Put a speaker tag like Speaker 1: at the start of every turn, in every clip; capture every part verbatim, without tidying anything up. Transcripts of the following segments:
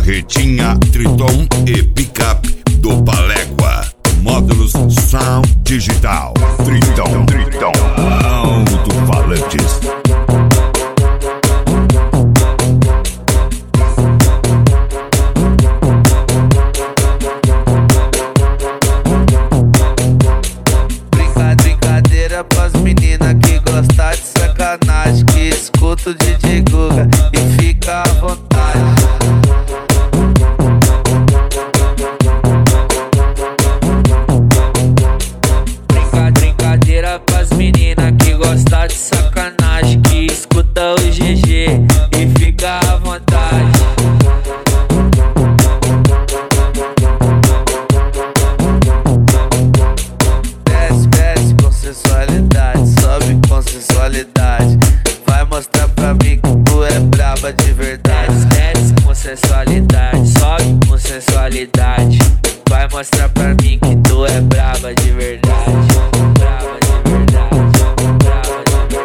Speaker 1: carretinha Triton e picape do Palégua. Módulos Sound Digital. Triton, Triton, alto-falantes.
Speaker 2: Brincadeira pras meninas que gostam de sacanagem, que escuta o D J Guga e fica à vontade. Brincadeira pras meninas que gostam de sacanagem, que escuta o G G e fica à vontade. Desce, desce com sensualidade, sobe com sensualidade. Vai mostrar pra mim que tu é braba de verdade. Desce com sensualidade, sobe com sensualidade. Vai mostrar pra mim que tu é braba de verdade. Braba de verdade, braba de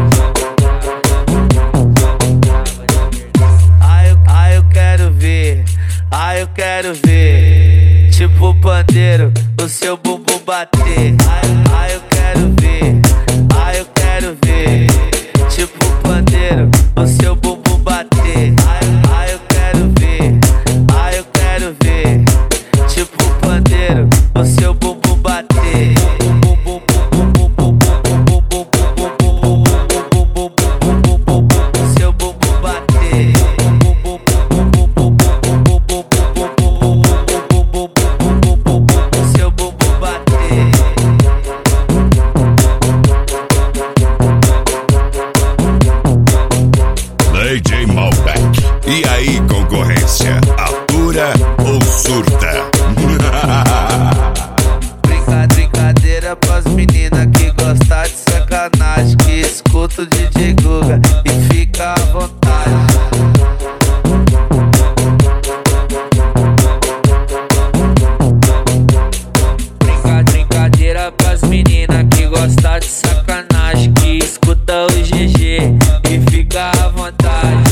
Speaker 2: verdade. Ai, eu, ai, eu quero ver, ai, eu quero ver. Tipo pandeiro, o seu bumbum bater. Ai, ai, eu quero ver, ai, eu quero ver. Tipo pandeiro, o seu bumbum bater. Ai, ai, eu quero ver, ai, eu quero ver. Tipo pandeiro, o seu bumbum bater. O seu bumbum bater. O seu bumbum bater.
Speaker 1: D J Malbec. E aí, concorrência? Atura ou surta?
Speaker 2: Brincadeira pras meninas que gostam de sacanagem, que escuta o D J Guga e fica à vontade. Brincadeira pras meninas que gostam de sacanagem, que escuta o G G e fica à vontade.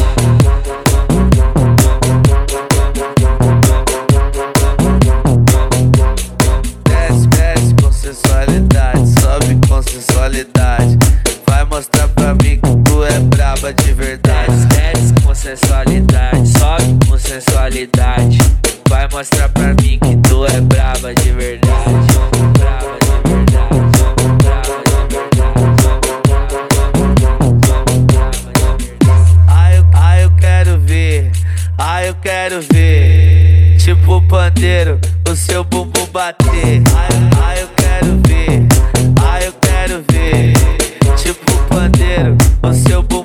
Speaker 2: Desce, desce com sensualidade, sobe com sensualidade. Vai mostrar pra mim que tu é braba de verdade. Desce com sensualidade, sobe com sensualidade. Vai mostrar pra mim que tu é braba de verdade. Braba de verdade, braba de verdade. Ai, eu, ai, eu quero ver, ai, eu quero ver. Tipo pandeiro, o seu bumbum bater. Ai, ai, eu quero ver, ai, eu quero ver. Tipo pandeiro, o seu bumbum